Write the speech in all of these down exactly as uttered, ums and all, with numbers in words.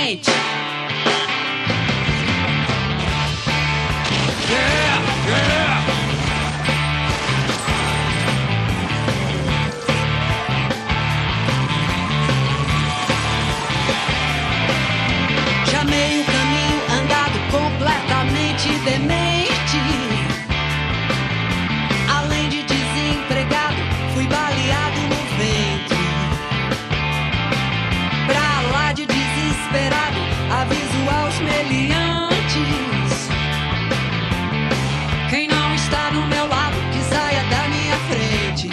presidente. Yeah, yeah. Já meio caminho andado, completamente demente. Além de desempregado, fui baleado no ventre. Pra lá de desesperado, aviso aos meliantes: quem não está do meu lado, que saia da minha frente.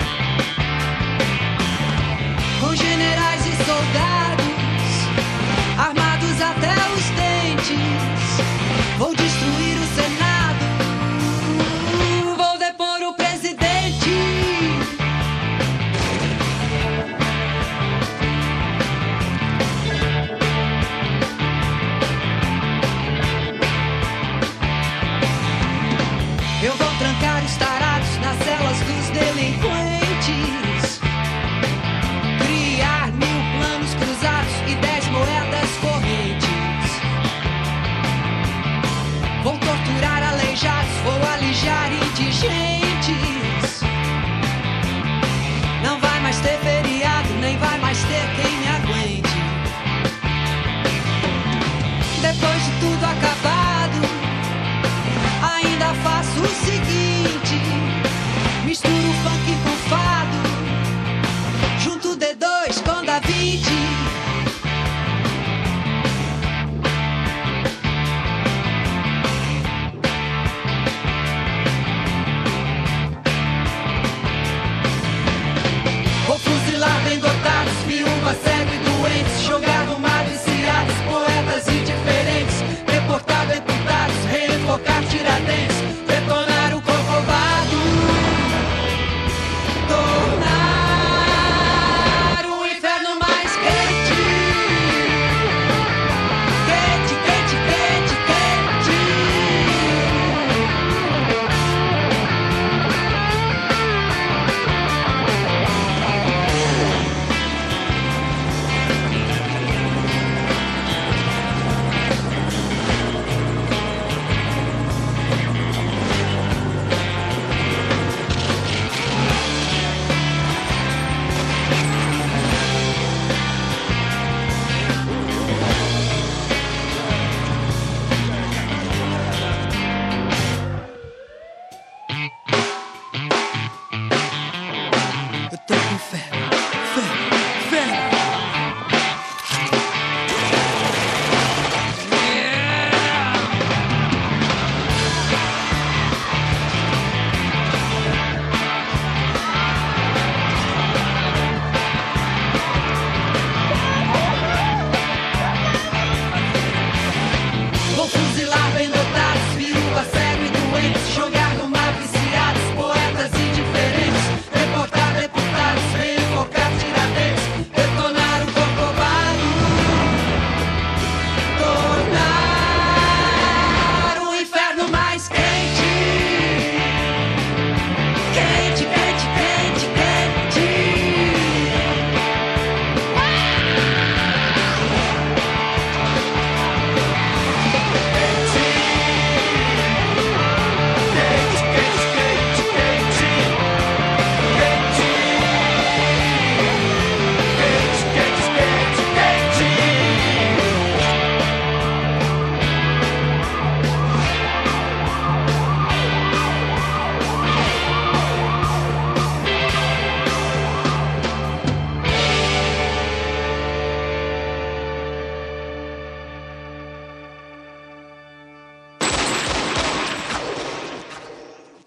Com generais e soldados, armados até os dentes, vou destruir o Senado, vou depor o presidente. Eu vou trancar os tarados nas celas dos delinquentes.